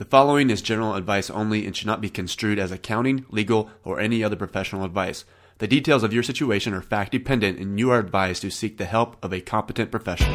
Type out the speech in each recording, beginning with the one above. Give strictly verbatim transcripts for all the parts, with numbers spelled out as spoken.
The following is general advice only and should not be construed as accounting, legal, or any other professional advice. The details of your situation are fact dependent, and you are advised to seek the help of a competent professional.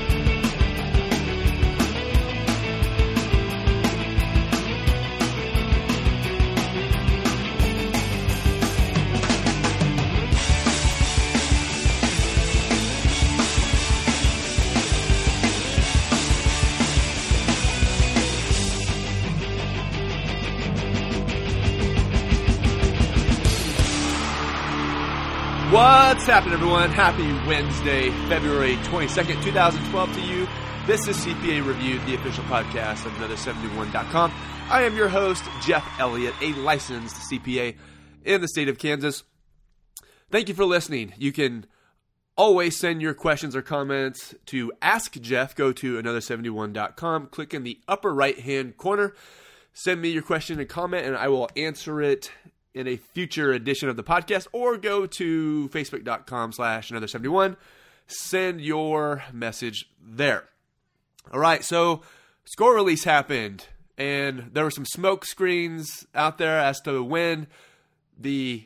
What's happening, everyone? Happy Wednesday, February twenty-second, twenty twelve to you. This is C P A Reviewed, the official podcast of another seventy-one dot com. I am your host, Jeff Elliott, a licensed C P A in the state of Kansas. Thank you for listening. You can always send your questions or comments to Ask Jeff. Go to another seventy-one dot com, click in the upper right-hand corner, send me your question and comment, and I will answer it in a future edition of the podcast, or go to facebook.com slash another 71. Send your message there. All right, so score release happened, and there were some smoke screens out there as to when the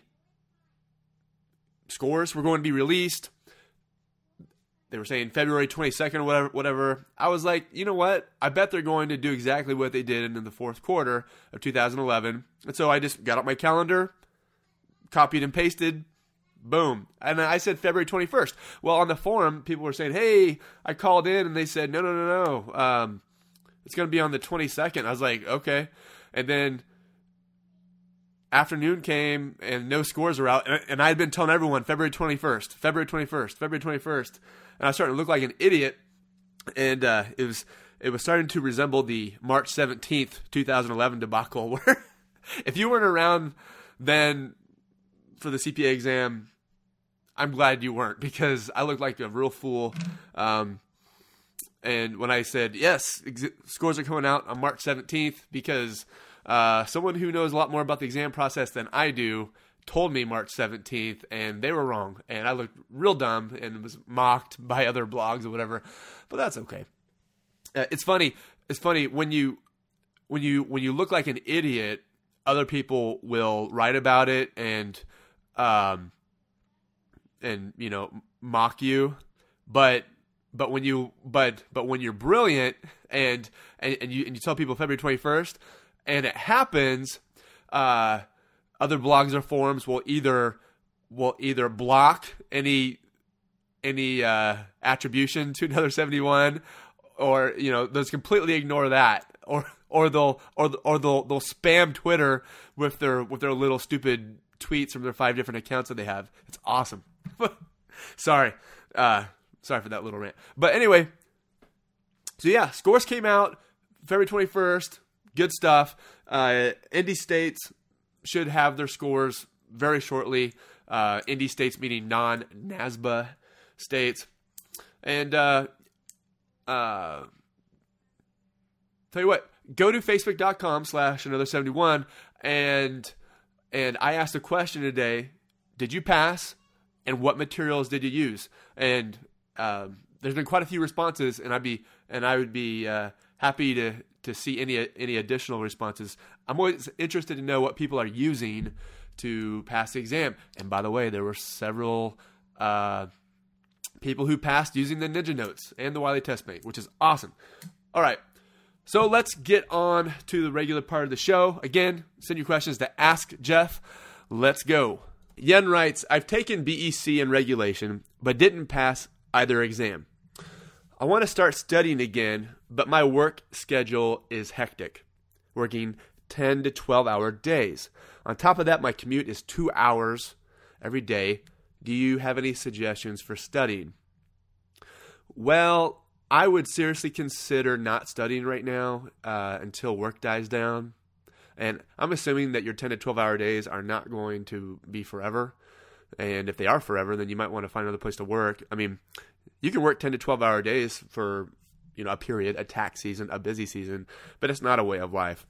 scores were going to be released. They were saying February twenty-second or whatever, whatever. I was like, you know what? I bet they're going to do exactly what they did in the fourth quarter of two thousand eleven. And so I just got out my calendar, copied and pasted, boom. And I said February twenty-first. Well, on the forum, people were saying, hey, I called in, and they said, no, no, no, no. Um, it's going to be on the twenty-second. I was like, okay. And then afternoon came, and no scores were out. And I had been telling everyone, February twenty-first, February twenty-first, February twenty-first. And I was starting to look like an idiot. And uh, it was it was starting to resemble the March seventeenth, twenty eleven debacle, where if you weren't around then for the C P A exam, I'm glad you weren't, because I looked like a real fool. Um, and when I said, yes, ex- scores are coming out on March seventeenth, because uh, someone who knows a lot more about the exam process than I do told me March seventeenth, and they were wrong, and I looked real dumb and was mocked by other blogs or whatever, but that's okay. Uh, it's funny. It's funny when you when you when you look like an idiot, other people will write about it and um and you know mock you, but but when you but but when you're brilliant and and, and you and you tell people February twenty-first and it happens, uh. Other blogs or forums will either will either block any any uh, attribution to another seventy-one, or you know they'll just completely ignore that, or or they'll or or they'll they'll spam Twitter with their with their little stupid tweets from their five different accounts that they have. It's awesome. sorry, uh, sorry for that little rant. But anyway, so yeah, scores came out February twenty-first. Good stuff. Uh, Indy states should have their scores very shortly. Uh, Indy states meaning non-N A S B A states. And uh, uh, tell you what, go to facebook.com slash another 71 and and I asked a question today. Did you pass? And what materials did you use? And um, there's been quite a few responses, and I'd be and I would be uh, happy to to see any any additional responses. I'm always interested to know what people are using to pass the exam. And by the way, there were several uh, people who passed using the Ninja Notes and the Wiley TestMate, which is awesome. All right, so let's get on to the regular part of the show. Again, send your questions to Ask Jeff. Let's go. Yen writes, I've taken B E C and regulation, but didn't pass either exam. I want to start studying again, but my work schedule is hectic, working ten to twelve hour days. On top of that, my commute is two hours every day. Do you have any suggestions for studying? Well, I would seriously consider not studying right now uh, until work dies down. And I'm assuming that your ten to twelve hour days are not going to be forever. And if they are forever, then you might want to find another place to work. I mean, you can work ten to twelve hour days for, you know, a period, a tax season, a busy season, but it's not a way of life.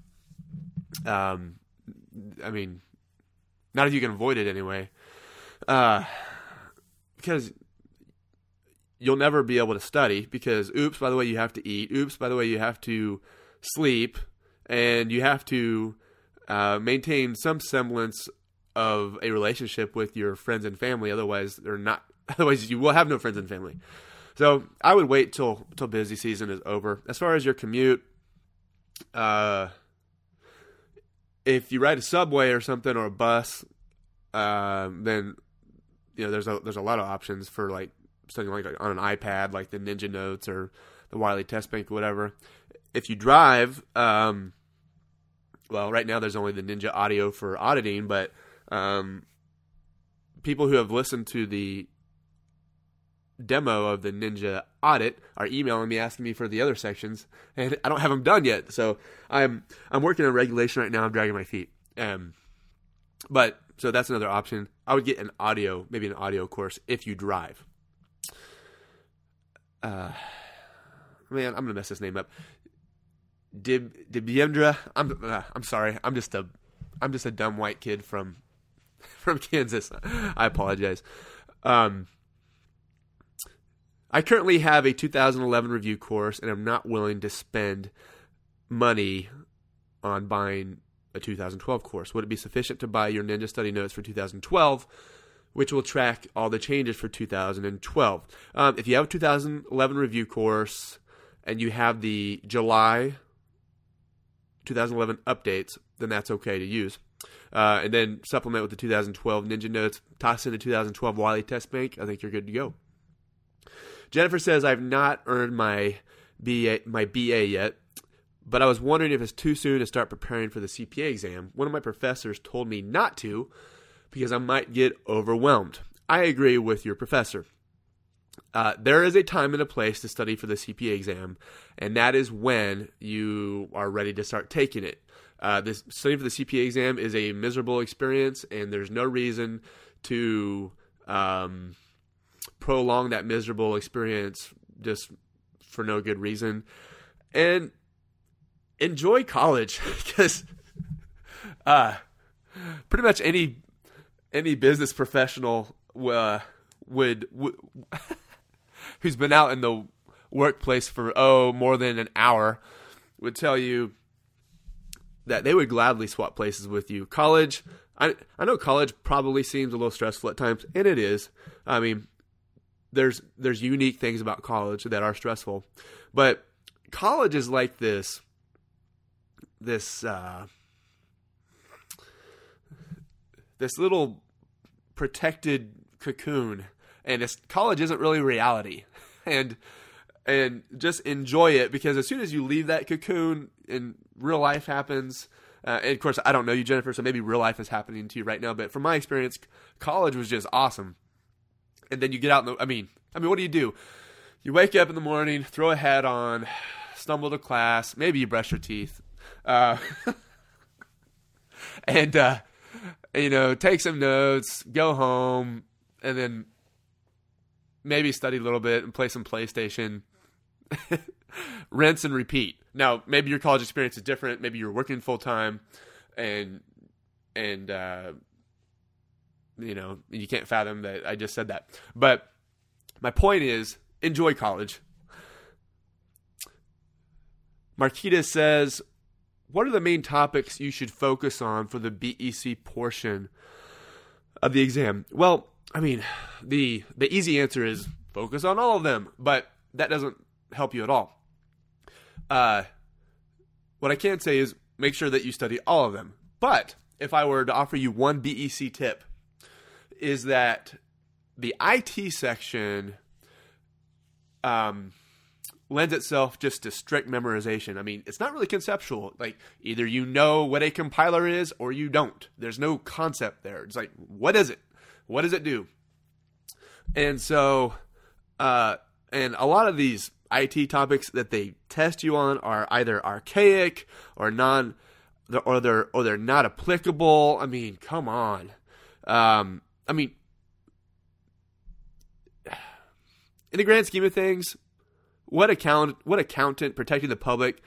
Um, I mean, not if you can avoid it anyway. Uh, because you'll never be able to study because, oops, by the way, you have to eat. Oops, by the way, you have to sleep. and you have to uh, maintain some semblance of a relationship with your friends and family. Otherwise, they're not. Otherwise, you will have no friends and family. So I would wait till till busy season is over. As far as your commute, uh, if you ride a subway or something or a bus, uh, then you know there's a there's a lot of options for like studying like on an iPad, like the Ninja Notes or the Wiley Test Bank or whatever. If you drive, um, well, right now there's only the Ninja Audio for auditing, but um, people who have listened to the demo of the Ninja Audit are emailing me asking me for the other sections, and I don't have them done yet. So I'm I'm working on regulation right now. I'm dragging my feet. Um, but so that's another option. I would get an audio, maybe an audio course if you drive. Uh, man, I'm gonna mess this name up. Dib Dibyendra. I'm uh, I'm sorry. I'm just a I'm just a dumb white kid from from Kansas. I apologize. Um. I currently have a two thousand eleven review course, and I'm not willing to spend money on buying a two thousand twelve course. Would it be sufficient to buy your Ninja Study Notes for two thousand twelve, which will track all the changes for two thousand twelve? Um, if you have a two thousand eleven review course and you have the July two thousand eleven updates, then that's okay to use. Uh, and then supplement with the two thousand twelve Ninja Notes, toss in the two thousand twelve Wiley Test Bank. I think you're good to go. Jennifer says, I've not earned my B A, my B A yet, but I was wondering if it's too soon to start preparing for the C P A exam. One of my professors told me not to because I might get overwhelmed. I agree with your professor. Uh, there is a time and a place to study for the C P A exam, and that is when you are ready to start taking it. Uh, this studying for the C P A exam is a miserable experience, and there's no reason to Um, prolong that miserable experience just for no good reason. And enjoy college, because uh, pretty much any any business professional uh, would, would who's been out in the workplace for oh more than an hour would tell you that they would gladly swap places with you. College, I I know college probably seems a little stressful at times, and it is. I mean, There's there's unique things about college that are stressful, but college is like this this uh, this little protected cocoon, and it's, college isn't really reality, and and just enjoy it, because as soon as you leave that cocoon and real life happens. Uh, and of course, I don't know you, Jennifer, so maybe real life is happening to you right now. But from my experience, college was just awesome. And then you get out in the, I mean, I mean, what do you do? You wake up in the morning, throw a hat on, stumble to class, maybe you brush your teeth, uh, and, uh, you know, take some notes, go home, and then maybe study a little bit and play some PlayStation, rinse and repeat. Now, maybe your college experience is different. Maybe you're working full time and, and, uh, you know, you can't fathom that I just said that. But my point is, enjoy college. Marquita says, what are the main topics you should focus on for the B E C portion of the exam? Well, I mean, the the easy answer is focus on all of them, but that doesn't help you at all. Uh, what I can say is make sure that you study all of them. But if I were to offer you one B E C tip, is that the I T section um, lends itself just to strict memorization. I mean, it's not really conceptual. Like, either you know what a compiler is or you don't. There's no concept there. It's like, what is it? What does it do? And so, uh, and a lot of these I T topics that they test you on are either archaic or non, or they're or they're not applicable. I mean, come on. Um, I mean, in the grand scheme of things, what account, what accountant protecting the public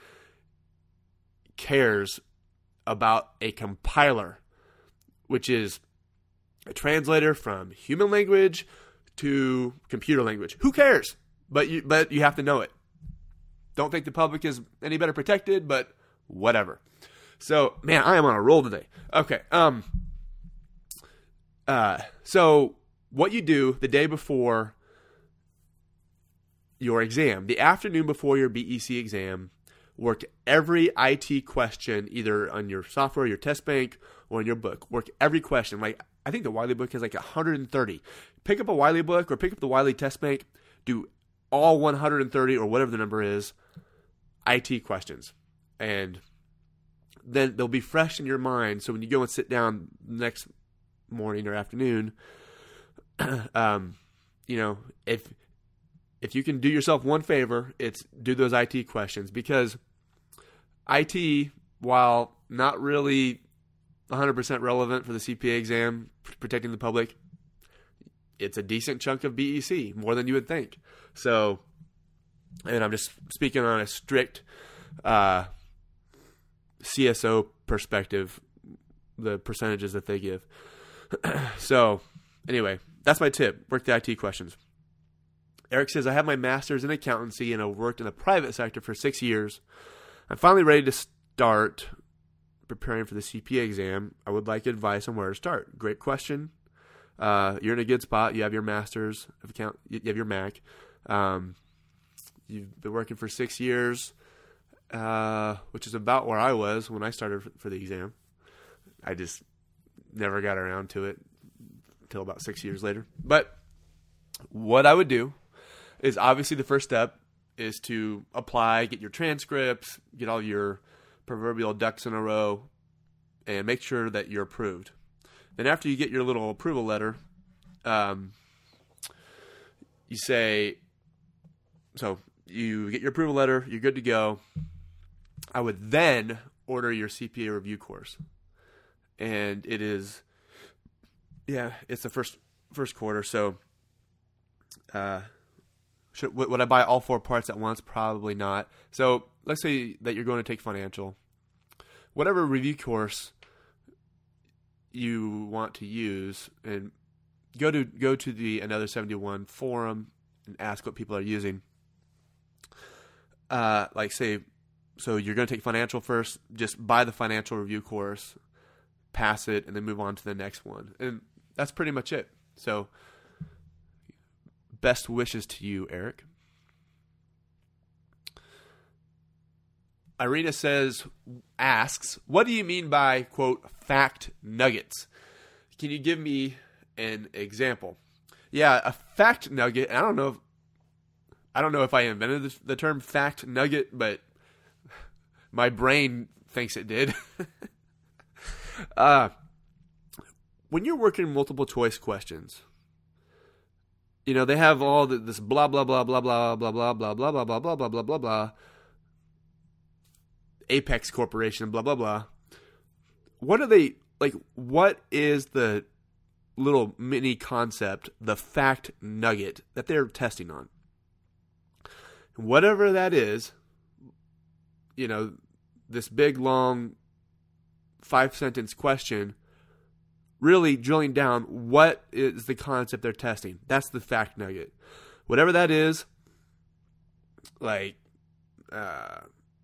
cares about a compiler, which is a translator from human language to computer language? Who cares? But you, but you have to know it. Don't think the public is any better protected, but whatever. So, man, I am on a roll today. Okay. Um. Uh. So, what you do the day before your exam, the afternoon before your B E C exam, work every I T question either on your software, your test bank, or in your book. Work every question. Like, I think the Wiley book has like one hundred thirty. Pick up a Wiley book or pick up the Wiley test bank. Do all one hundred thirty or whatever the number is I T questions. And then they'll be fresh in your mind. So when you go and sit down next morning or afternoon, um, you know, if if you can do yourself one favor, it's do those I T questions. Because I T, while not really one hundred percent relevant for the C P A exam, protecting the public, it's a decent chunk of B E C, more than you would think. So, and I'm just speaking on a strict uh, C S O perspective, the percentages that they give. So, anyway, that's my tip. Work the I T questions. Eric says, I have my master's in accountancy and I've worked in the private sector for six years. I'm finally ready to start preparing for the C P A exam. I would like advice on where to start. Great question. Uh, you're in a good spot. You have your master's of account. You have your M A C. Um, you've been working for six years, uh, which is about where I was when I started for, for the exam. I just never got around to it until about six years later. But what I would do is obviously the first step is to apply, get your transcripts, get all your proverbial ducks in a row, and make sure that you're approved. Then after you get your little approval letter, um, you say, so you get your approval letter, you're good to go. I would then order your C P A review course. And it is, yeah, it's the first first quarter. So, uh, should, would I buy all four parts at once? Probably not. So let's say that you're going to take financial. Whatever review course you want to use, and go to go to the Another seventy-one forum and ask what people are using. Uh, like say, so you're going to take financial first, just buy the financial review course, pass it, and then move on to the next one. And that's pretty much it. So best wishes to you, Eric. Irina says, asks, what do you mean by, quote, fact nuggets? Can you give me an example? Yeah, a fact nugget, I don't know if, I don't know if I invented the, the term fact nugget, but my brain thinks it did. uh, when you're working multiple choice questions, you know, they have all the, this blah, blah, blah, blah, blah, blah, blah, blah, blah, blah, blah, blah, blah, blah, blah, blah, Apex Corporation, blah, blah, blah. What are they, like, what is the little mini concept, the fact nugget that they're testing on? Whatever that is, you know, this big, long, five-sentence question, really drilling down, what is the concept they're testing? That's the fact nugget. Whatever that is, like, uh,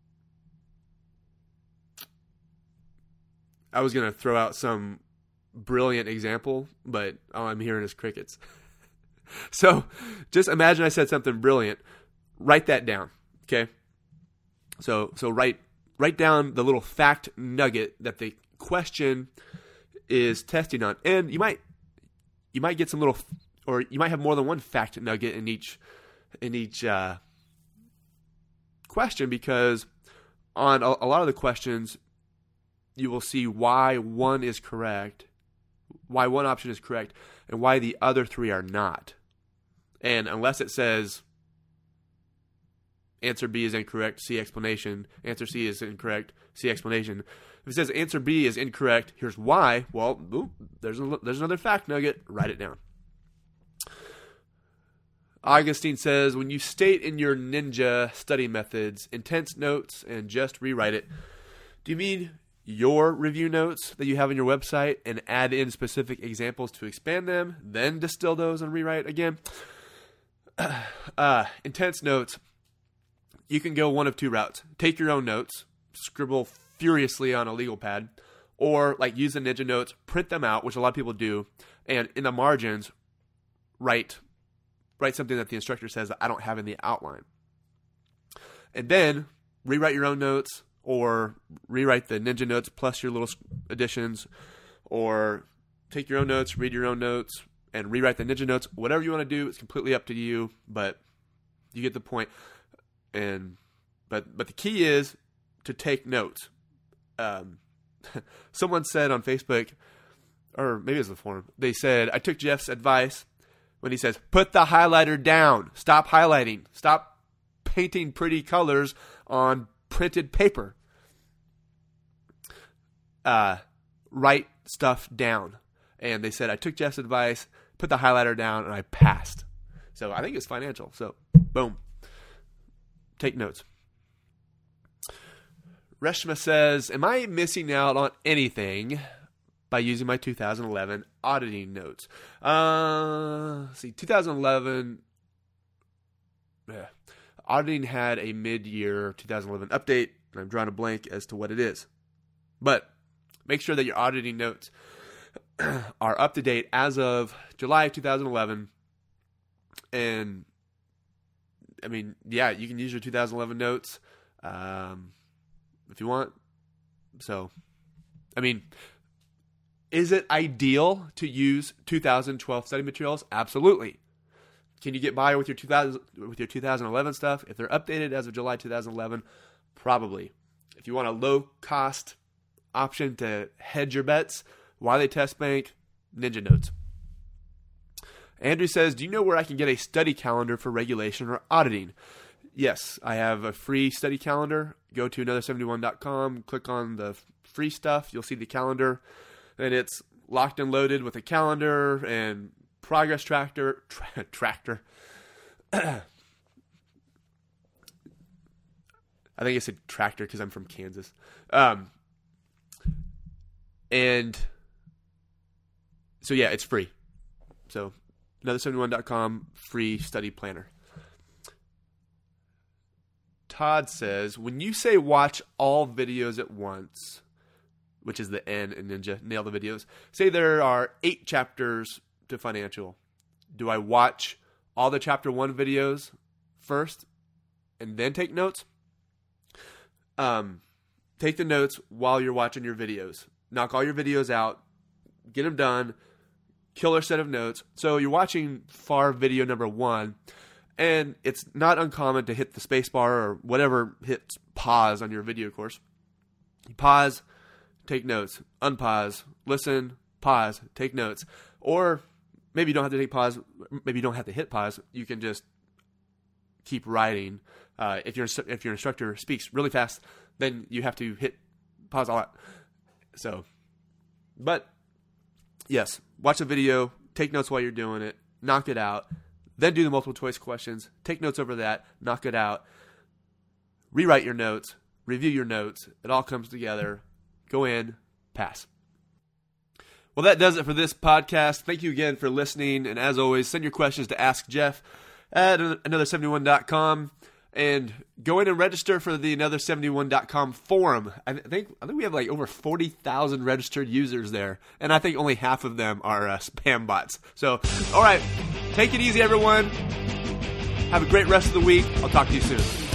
I was going to throw out some brilliant example, but all I'm hearing is crickets. So just imagine I said something brilliant. Write that down, okay? So so write write down the little fact nugget that the question is testing on, and you might you might get some little, or you might have more than one fact nugget in each in each uh, question, because on a, a lot of the questions you will see why one is correct, why one option is correct, and why the other three are not. And unless it says answer B is incorrect, see explanation, answer C is incorrect, see explanation. If it says answer B is incorrect, here's why, well, ooh, there's a, there's another fact nugget, write it down. Augustine says, when you state in your ninja study methods intense notes and just rewrite it, do you mean your review notes that you have on your website and add in specific examples to expand them, then distill those and rewrite again? Uh, intense notes, you can go one of two routes. Take your own notes. scribble furiously on a legal pad, or like use the Ninja Notes, print them out, which a lot of people do, and in the margins, write write something that the instructor says that I don't have in the outline. And then rewrite your own notes, or rewrite the Ninja Notes plus your little additions, or take your own notes, read your own notes, and rewrite the Ninja Notes. Whatever you want to do, it's completely up to you, but you get the point. And but but the key is to take notes. Um, someone said on Facebook, or maybe it was the forum, they said, I took Jeff's advice when he says, put the highlighter down. Stop highlighting. Stop painting pretty colors on printed paper. Uh, write stuff down. And they said, I took Jeff's advice, put the highlighter down, and I passed. So I think it's financial. So, boom. Take notes. Reshma says, am I missing out on anything by using my two thousand eleven auditing notes? Uh, let's see, two thousand eleven, yeah, auditing had a mid-year two thousand eleven update, and I'm drawing a blank as to what it is. But make sure that your auditing notes are up to date as of July two thousand eleven. And I mean, yeah, you can use your two thousand eleven notes um, if you want. So, I mean, is it ideal to use two thousand twelve study materials? Absolutely. Can you get by with your two thousand with your two thousand eleven stuff if they're updated as of July two thousand eleven? Probably. If you want a low cost option to hedge your bets, Wiley Test Bank, Ninja Notes. Andrew says, do you know where I can get a study calendar for regulation or auditing? Yes, I have a free study calendar. Go to another seventy-one dot com, click on the free stuff. You'll see the calendar, and it's locked and loaded with a calendar and progress tractor. Tra- tractor. I think I said tractor because I'm from Kansas. Um, and so, yeah, it's free. So, another seventy-one dot com free study planner. Todd says, when you say watch all videos at once, which is the N in Ninja, nail the videos, say there are eight chapters to financial. Do I watch all the chapter one videos first and then take notes? Um, take the notes while you're watching your videos. Knock all your videos out. Get them done. Killer set of notes. So you're watching F A R video number one, and it's not uncommon to hit the space bar or whatever hits pause on your video course. You pause, take notes, unpause, listen, pause, take notes. Or maybe you don't have to take pause. Maybe you don't have to hit pause. You can just keep writing. Uh, if your if your instructor speaks really fast, then you have to hit pause a lot. So, but yes, watch the video, take notes while you're doing it, knock it out, then do the multiple choice questions, take notes over that, knock it out, rewrite your notes, review your notes. It all comes together. Go in, pass. Well, that does it for this podcast. Thank you again for listening. And as always, send your questions to Ask Jeff at another seventy-one dot com. And go in and register for the another seventy-one dot com forum. I think I think we have like over forty thousand registered users there. And I think only half of them are uh, spam bots. So, all right. Take it easy, everyone. Have a great rest of the week. I'll talk to you soon.